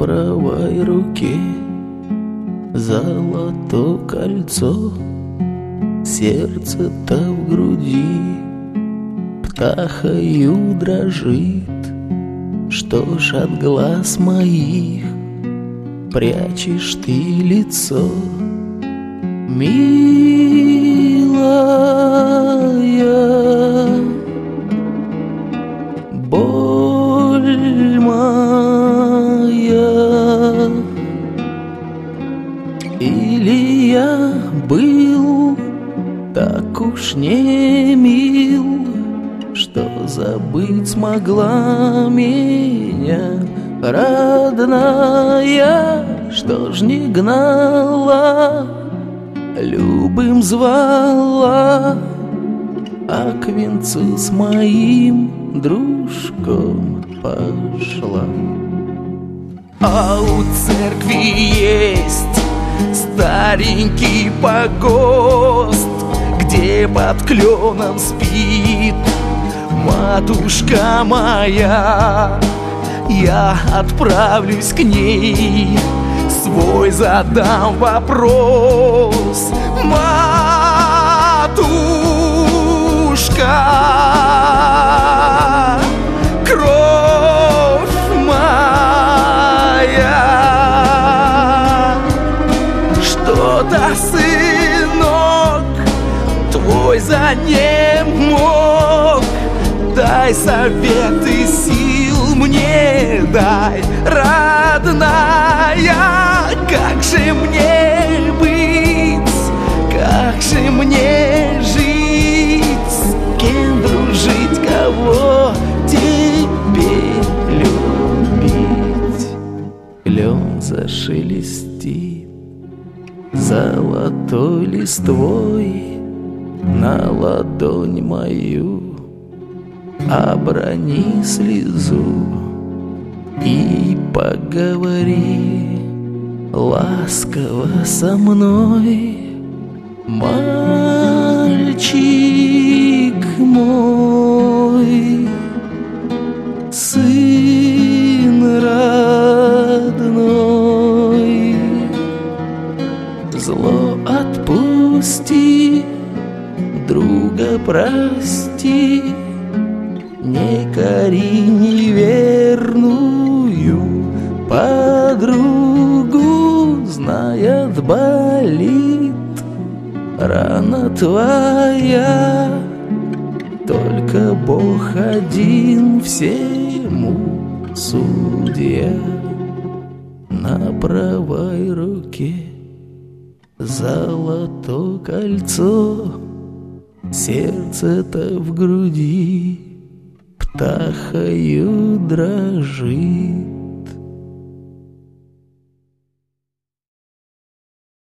правой руке золото кольцо, сердце-то в груди птахою дрожит. Что ж от глаз моих прячешь ты лицо, милая? Боль моя. Или я был так уж не мил, что забыть смогла меня родная? Что ж не гнала, любым звала, а к венцу с моим дружком пошла. А у церкви есть старенький погост, где под кленом спит матушка моя. Я отправлюсь к ней, свой задам вопрос. Матушка, кровь моя, что-то, сынок, твой занемог. Дай совет и сил мне дай, родная. Как же мне быть, как же мне жить, с кем дружить, кого теперь любить? Клен зашелестит золотой листвой на ладонь мою, оброни слезу и поговори ласково со мной. Мальчик мой, сын родной, зло отпусти, друга прости, не кори неверную подругу. Знает, болит рана твоя, только Бог один всему судья. На правой руке золото кольцо, сердце-то в груди птахою дрожит.